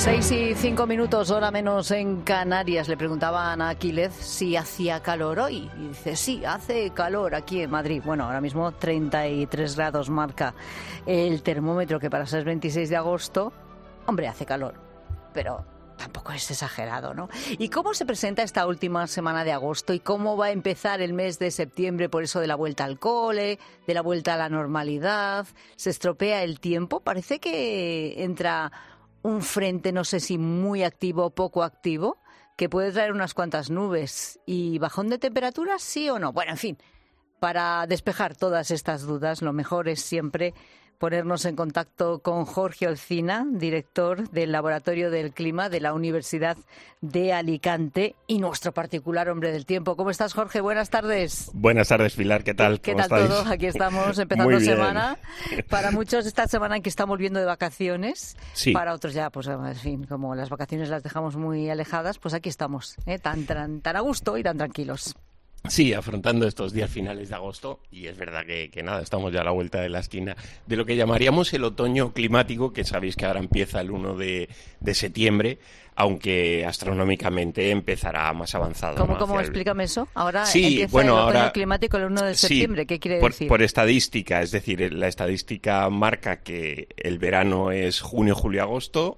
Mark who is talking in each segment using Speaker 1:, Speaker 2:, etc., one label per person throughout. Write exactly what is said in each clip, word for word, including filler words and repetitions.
Speaker 1: Seis y cinco minutos, hora menos en Canarias. Le preguntaban a Aquiles si hacía calor hoy. Y dice, sí, hace calor aquí en Madrid. Bueno, ahora mismo treinta y tres grados marca el termómetro, que para ser veintiséis de agosto, hombre, hace calor. Pero tampoco es exagerado, ¿no? ¿Y cómo se presenta esta última semana de agosto? ¿Y cómo va a empezar el mes de septiembre por eso de la vuelta al cole, de la vuelta a la normalidad? ¿Se estropea el tiempo? Parece que entra un frente, no sé si muy activo o poco activo, que puede traer unas cuantas nubes y bajón de temperaturas, ¿sí o no? Bueno, en fin, para despejar todas estas dudas, lo mejor es siempre ponernos en contacto con Jorge Olcina, director del Laboratorio del Clima de la Universidad de Alicante y nuestro particular hombre del tiempo. ¿Cómo estás, Jorge? Buenas tardes.
Speaker 2: Buenas tardes, Pilar. ¿Qué tal?
Speaker 1: ¿Qué
Speaker 2: ¿Cómo
Speaker 1: tal
Speaker 2: estáis?
Speaker 1: todo? Aquí estamos empezando semana. Para muchos esta semana en que estamos volviendo de vacaciones. Sí. Para otros ya, pues en fin, como las vacaciones las dejamos muy alejadas, pues aquí estamos, ¿eh? tan, tan, tan a gusto y tan tranquilos.
Speaker 2: Sí, afrontando estos días finales de agosto, y es verdad que, que nada, estamos ya a la vuelta de la esquina de lo que llamaríamos el otoño climático, que sabéis que ahora empieza el uno de septiembre, aunque astronómicamente empezará más avanzado.
Speaker 1: ¿Cómo,
Speaker 2: ¿no?
Speaker 1: cómo
Speaker 2: el...
Speaker 1: explícame eso? Ahora
Speaker 2: sí,
Speaker 1: empieza
Speaker 2: bueno,
Speaker 1: el otoño
Speaker 2: ahora...
Speaker 1: climático el uno de septiembre,
Speaker 2: sí,
Speaker 1: ¿qué quiere
Speaker 2: por,
Speaker 1: decir?
Speaker 2: Por estadística, es decir, la estadística marca que el verano es junio, julio, agosto,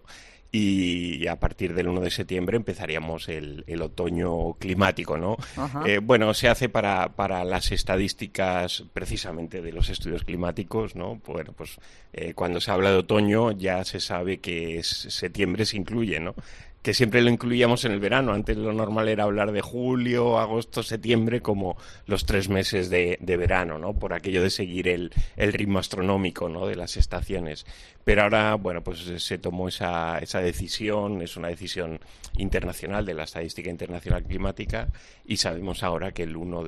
Speaker 2: y a partir del uno de septiembre empezaríamos el, el otoño climático, ¿no? Eh, bueno, se hace para, para las estadísticas precisamente de los estudios climáticos, ¿no? Bueno, pues eh, cuando se habla de otoño ya se sabe que es, septiembre se incluye, ¿no? Que siempre lo incluíamos en el verano. Antes lo normal era hablar de julio, agosto, septiembre como los tres meses de, de verano, ¿no? Por aquello de seguir el, el ritmo astronómico, ¿no? De las estaciones. Pero ahora, bueno, pues se tomó esa, esa decisión, es una decisión internacional de la Estadística Internacional Climática, y sabemos ahora que el uno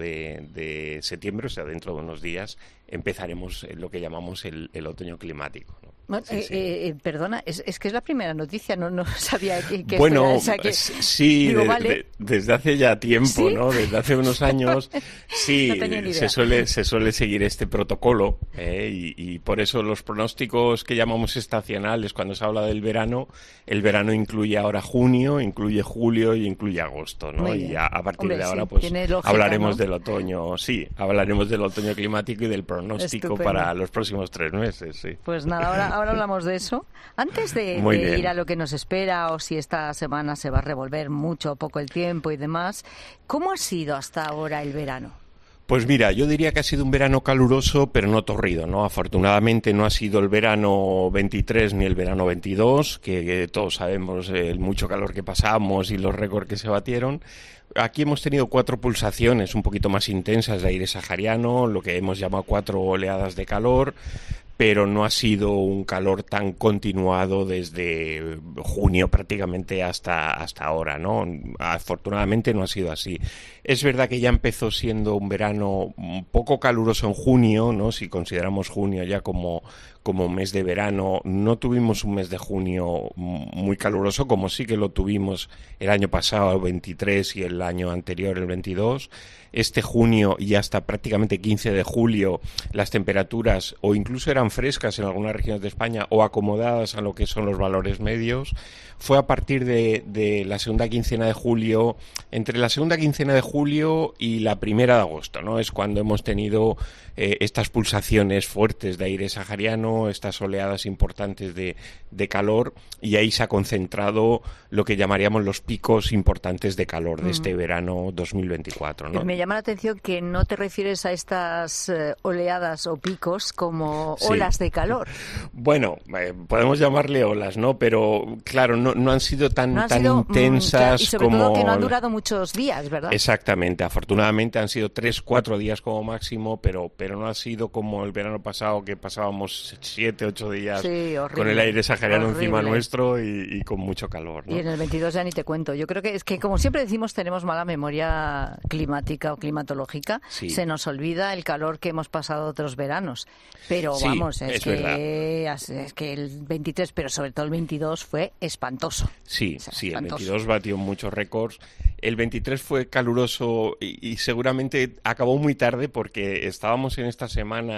Speaker 2: de septiembre, o sea, dentro de unos días, empezaremos lo que llamamos el, el otoño climático, ¿no?
Speaker 1: Bueno, sí, eh, sí. Eh, perdona, es, es que es la primera noticia, no, no sabía que, que
Speaker 2: bueno,
Speaker 1: esto era, o sea, que,
Speaker 2: sí,
Speaker 1: digo,
Speaker 2: de,
Speaker 1: vale.
Speaker 2: de, desde hace ya tiempo,
Speaker 1: ¿Sí?
Speaker 2: ¿no? Desde hace unos años, sí,
Speaker 1: no
Speaker 2: se suele se suele seguir este protocolo, ¿eh? y, y por eso los pronósticos que llamamos estacionales, cuando se habla del verano, el verano incluye ahora junio, incluye julio y incluye agosto, ¿no? Y a, a partir
Speaker 1: Hombre,
Speaker 2: de ahora,
Speaker 1: sí,
Speaker 2: pues
Speaker 1: lógica,
Speaker 2: hablaremos
Speaker 1: ¿no?
Speaker 2: del otoño, sí, hablaremos del otoño climático y del pronóstico
Speaker 1: Estupendo.
Speaker 2: Para los próximos tres meses, sí.
Speaker 1: Pues nada, ahora, ahora hablamos de eso. Antes de, de ir a lo que nos espera o si esta semana se va a revolver mucho o poco el tiempo y demás, ¿cómo ha sido hasta ahora el verano?
Speaker 2: Pues mira, yo diría que ha sido un verano caluroso, pero no torrido, ¿no? Afortunadamente no ha sido el verano veintitrés ni el verano veintidós, que, que todos sabemos el mucho calor que pasamos y los récords que se batieron. Aquí hemos tenido cuatro pulsaciones un poquito más intensas de aire sahariano, lo que hemos llamado cuatro oleadas de calor, pero no ha sido un calor tan continuado desde junio prácticamente hasta, hasta ahora, ¿no? Afortunadamente no ha sido así. Es verdad que ya empezó siendo un verano un poco caluroso en junio, ¿no? Si consideramos junio ya como, como mes de verano, no tuvimos un mes de junio muy caluroso, como sí que lo tuvimos el año pasado, el veintitrés, y el año anterior, el veintidós. Este junio y hasta prácticamente quince de julio las temperaturas o incluso eran frescas en algunas regiones de España o acomodadas a lo que son los valores medios. Fue a partir de, de la segunda quincena de julio, entre la segunda quincena de julio y la primera de agosto, ¿no? Es cuando hemos tenido eh, estas pulsaciones fuertes de aire sahariano, estas oleadas importantes de, de calor, y ahí se ha concentrado lo que llamaríamos los picos importantes de calor de este verano dos mil veinticuatro, ¿no?
Speaker 1: Me llama la atención que no te refieres a estas eh, oleadas o picos como
Speaker 2: sí.
Speaker 1: olas de calor.
Speaker 2: Bueno, eh, podemos llamarle olas, ¿no? Pero claro, no, no han sido tan,
Speaker 1: no han
Speaker 2: tan
Speaker 1: sido,
Speaker 2: intensas
Speaker 1: mm, claro, y sobre
Speaker 2: como...
Speaker 1: todo que no han durado muchos días, ¿verdad?
Speaker 2: Exactamente, afortunadamente han sido tres, cuatro días como máximo, pero, pero no ha sido como el verano pasado que pasábamos siete, ocho días
Speaker 1: sí, horrible,
Speaker 2: con el aire sahariano
Speaker 1: horrible.
Speaker 2: encima nuestro y, y con mucho calor, ¿no?
Speaker 1: Y en el veintidós ya ni te cuento. Yo creo que es que, como siempre decimos, tenemos mala memoria climática o climatológica. Sí. Se nos olvida el calor que hemos pasado otros veranos. Pero
Speaker 2: sí,
Speaker 1: vamos, es,
Speaker 2: es
Speaker 1: que, es que el veintitrés, pero sobre todo el veintidós fue espantoso.
Speaker 2: Sí,
Speaker 1: o sea,
Speaker 2: sí,
Speaker 1: espantoso.
Speaker 2: El veintidós batió muchos récords. El veintitrés fue caluroso y, y seguramente acabó muy tarde porque estábamos en esta semana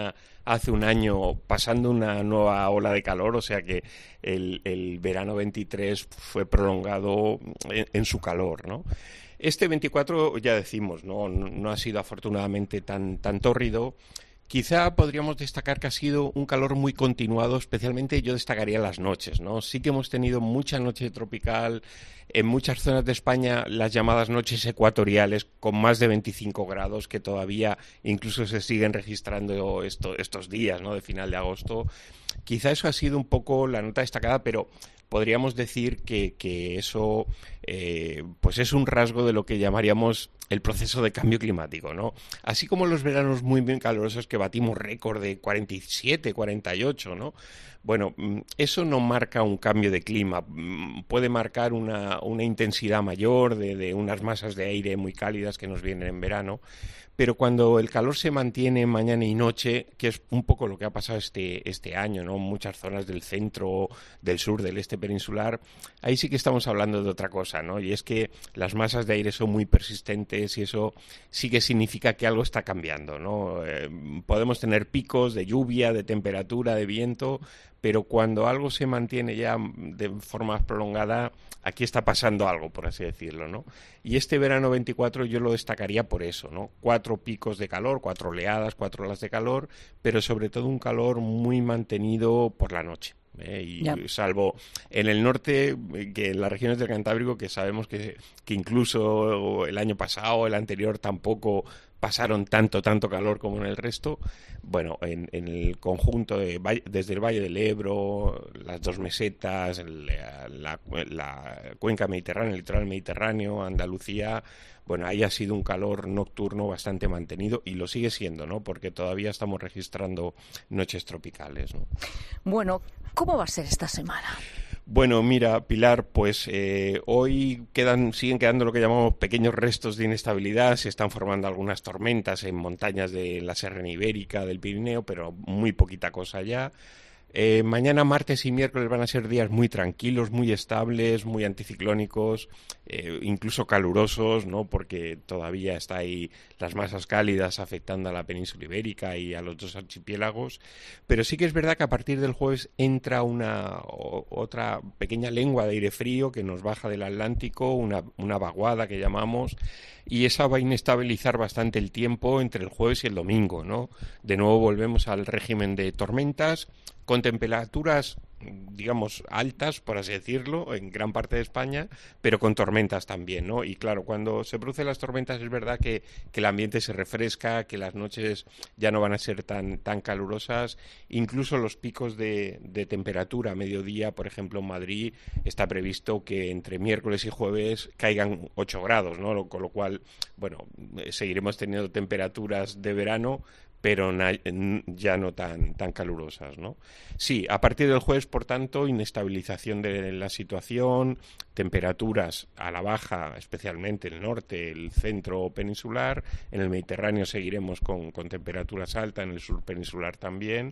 Speaker 2: hace un año pasando una nueva ola de calor, o sea que el, el verano veintitrés fue prolongado en, en su calor, ¿no? Este veinticuatro, ya decimos, no, no ha sido afortunadamente tan, tan tórrido. Quizá podríamos destacar que ha sido un calor muy continuado, especialmente yo destacaría las noches, ¿no? Sí que hemos tenido mucha noche tropical, en muchas zonas de España las llamadas noches ecuatoriales con más de veinticinco grados que todavía incluso se siguen registrando esto, estos días, ¿no? De final de agosto. Quizá eso ha sido un poco la nota destacada, pero podríamos decir que, que eso eh, pues es un rasgo de lo que llamaríamos el proceso de cambio climático, ¿no? Así como los veranos muy bien calurosos que batimos récord de cuarenta y siete, cuarenta y ocho, ¿no? Bueno, eso no marca un cambio de clima, puede marcar una, una intensidad mayor de, de unas masas de aire muy cálidas que nos vienen en verano, pero cuando el calor se mantiene mañana y noche, que es un poco lo que ha pasado este, este año, ¿no? Muchas zonas del centro, del sur, del este peninsular, ahí sí que estamos hablando de otra cosa, ¿no? Y es que las masas de aire son muy persistentes y eso sí que significa que algo está cambiando, ¿no? Eh, podemos tener picos de lluvia, de temperatura, de viento, pero cuando algo se mantiene ya de forma más prolongada, aquí está pasando algo, por así decirlo, ¿no? Y este verano veinticuatro yo lo destacaría por eso, ¿no? Cuatro picos de calor, cuatro oleadas, cuatro olas de calor, pero sobre todo un calor muy mantenido por la noche. Eh, y yep. Salvo en el norte, que en las regiones del Cantábrico, que sabemos que, que incluso el año pasado, el anterior tampoco pasaron tanto, tanto calor como en el resto. Bueno, en, en el conjunto, de desde el Valle del Ebro, las dos mesetas, la, la, la cuenca mediterránea, el litoral mediterráneo, Andalucía, bueno, ahí ha sido un calor nocturno bastante mantenido y lo sigue siendo, ¿no? Porque todavía estamos registrando noches tropicales, ¿no?
Speaker 1: Bueno, ¿cómo va a ser esta semana?
Speaker 2: Bueno, mira, Pilar, pues eh, hoy quedan, siguen quedando lo que llamamos pequeños restos de inestabilidad, se están formando algunas tormentas en montañas de la Serra Ibérica, del Pirineo, pero muy poquita cosa ya. Eh, mañana, martes y miércoles van a ser días muy tranquilos, muy estables, muy anticiclónicos, eh, incluso calurosos, ¿no? Porque todavía está ahí las masas cálidas afectando a la península ibérica y a los dos archipiélagos. Pero sí que es verdad que a partir del jueves entra una o, otra pequeña lengua de aire frío que nos baja del Atlántico, una, una vaguada que llamamos, y esa va a inestabilizar bastante el tiempo entre el jueves y el domingo, ¿no? De nuevo volvemos al régimen de tormentas, con temperaturas, digamos, altas, por así decirlo, en gran parte de España, pero con tormentas también, ¿no? Y claro, cuando se producen las tormentas es verdad que, que el ambiente se refresca, que las noches ya no van a ser tan, tan calurosas, incluso los picos de, de temperatura a mediodía, por ejemplo, en Madrid está previsto que entre miércoles y jueves caigan ocho grados, ¿no? Con lo cual, bueno, seguiremos teniendo temperaturas de verano, pero na, ya no tan, tan calurosas, ¿no? Sí, a partir del jueves, por tanto, inestabilización de la situación, temperaturas a la baja, especialmente el norte, el centro peninsular, en el Mediterráneo seguiremos con, con temperaturas altas, en el sur peninsular también,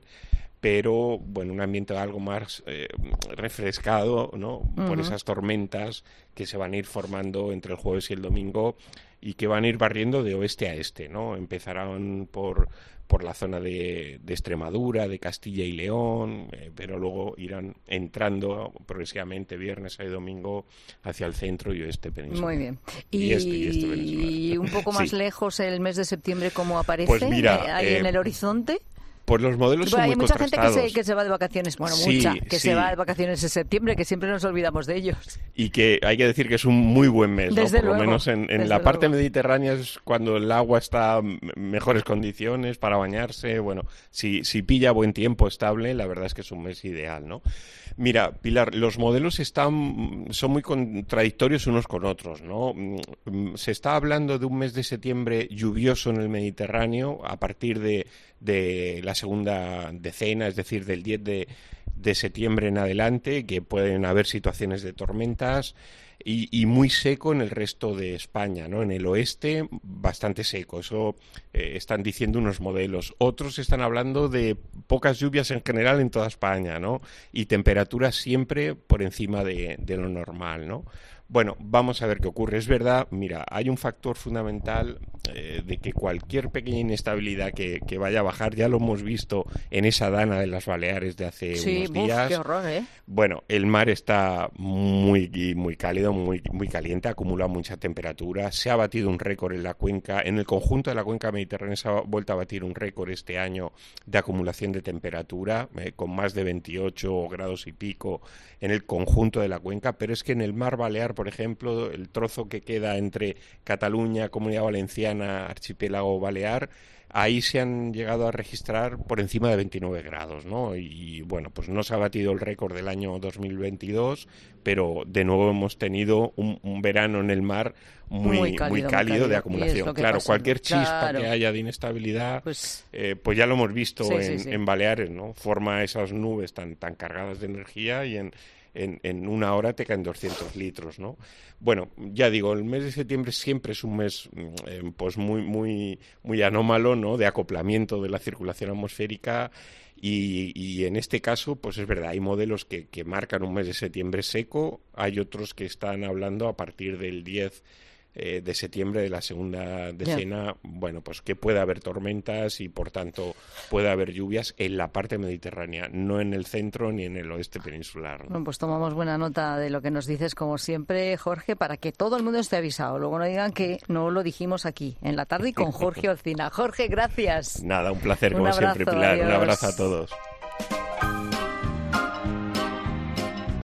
Speaker 2: pero, bueno, un ambiente algo más eh, refrescado, ¿no? Uh-huh. Por esas tormentas que se van a ir formando entre el jueves y el domingo y que van a ir barriendo de oeste a este, ¿no? Empezarán por... por la zona de, de Extremadura, de Castilla y León, eh, pero luego irán entrando progresivamente viernes y domingo hacia el centro y oeste peninsular.
Speaker 1: Muy bien. Y, y, este, y, este y un poco más sí. lejos, el mes de septiembre, ¿cómo aparece?
Speaker 2: Pues mira,
Speaker 1: eh, ahí eh, en el horizonte.
Speaker 2: Pues los modelos
Speaker 1: bueno,
Speaker 2: son muy
Speaker 1: hay mucha
Speaker 2: contrastados.
Speaker 1: gente que se, que se va de vacaciones, bueno,
Speaker 2: sí,
Speaker 1: mucha, que
Speaker 2: sí.
Speaker 1: se va de vacaciones en septiembre, que siempre nos olvidamos de ellos.
Speaker 2: Y que hay que decir que es un muy buen mes, ¿no?
Speaker 1: Desde
Speaker 2: Por
Speaker 1: luego,
Speaker 2: lo menos en, en la
Speaker 1: luego.
Speaker 2: parte mediterránea es cuando el agua está en mejores condiciones para bañarse. Bueno, si, si pilla buen tiempo estable, la verdad es que es un mes ideal, ¿no? Mira, Pilar, los modelos están son muy contradictorios unos con otros, ¿no? Se está hablando de un mes de septiembre lluvioso en el Mediterráneo a partir de, de la segunda decena, es decir, del diez de, de septiembre en adelante, que pueden haber situaciones de tormentas. Y, y muy seco en el resto de España, ¿no? En el oeste, bastante seco. Eso eh, están diciendo unos modelos. Otros están hablando de pocas lluvias en general en toda España, ¿no? Y temperaturas siempre por encima de, de lo normal, ¿no? Bueno, vamos a ver qué ocurre. Es verdad, mira, hay un factor fundamental eh, de que cualquier pequeña inestabilidad que, que vaya a bajar, ya lo hemos visto en esa dana de las Baleares de hace
Speaker 1: sí,
Speaker 2: unos días.
Speaker 1: Uf, qué horror, ¿eh?
Speaker 2: Bueno, el mar está muy, muy cálido, muy, muy caliente, acumula mucha temperatura. Se ha batido un récord en la cuenca, en el conjunto de la cuenca mediterránea se ha vuelto a batir un récord este año de acumulación de temperatura, eh, con más de veintiocho grados y pico en el conjunto de la cuenca, pero es que en el mar Balear, por ejemplo, el trozo que queda entre Cataluña, Comunidad Valenciana, Archipiélago Balear, ahí se han llegado a registrar por encima de veintinueve grados, ¿no? Y bueno, pues no se ha batido el récord del año dos mil veintidós, pero de nuevo hemos tenido un, un verano en el mar muy, muy cálido, muy cálido, muy cálido de acumulación. Claro, pasa, cualquier chispa claro. que haya de inestabilidad, pues, eh, pues ya lo hemos visto sí, en, sí, sí. en Baleares, ¿no? Forma esas nubes tan, tan cargadas de energía y en... En, en una hora te caen doscientos litros, ¿no? Bueno, ya digo, el mes de septiembre siempre es un mes eh, pues muy, muy, muy anómalo, ¿no? De acoplamiento de la circulación atmosférica y, y en este caso, pues es verdad, hay modelos que, que marcan un mes de septiembre seco, hay otros que están hablando a partir del diez eh, de septiembre de la segunda decena, yeah. bueno, pues que puede haber tormentas y por tanto puede haber lluvias en la parte mediterránea, no en el centro ni en el oeste peninsular, ¿no?
Speaker 1: Bueno, pues tomamos buena nota de lo que nos dices, como siempre, Jorge, para que todo el mundo esté avisado. Luego no digan que no lo dijimos aquí, en la tarde y con Jorge Olcina. Jorge, gracias.
Speaker 2: Nada, un placer, como un abrazo, siempre, Pilar. Adiós. Un abrazo a todos.